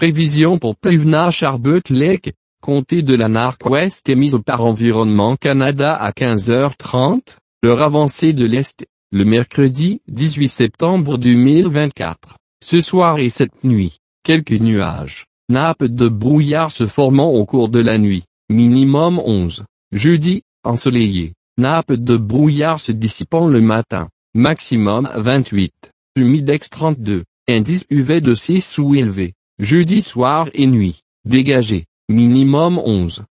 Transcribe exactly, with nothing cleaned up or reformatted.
Prévision pour Plevna-Charbot Lake, comté de Lanark Ouest émise par Environnement Canada à quinze heures trente, l'heure avancée de l'Est, le mercredi dix-huit septembre deux mille vingt-quatre. Ce soir et cette nuit, quelques nuages, nappes de brouillard se formant au cours de la nuit, minimum onze. Jeudi, ensoleillé, nappes de brouillard se dissipant le matin, maximum vingt-huit. Humidex trente-deux, indice U V de six ou élevé. Jeudi soir et nuit, dégagé, minimum onze.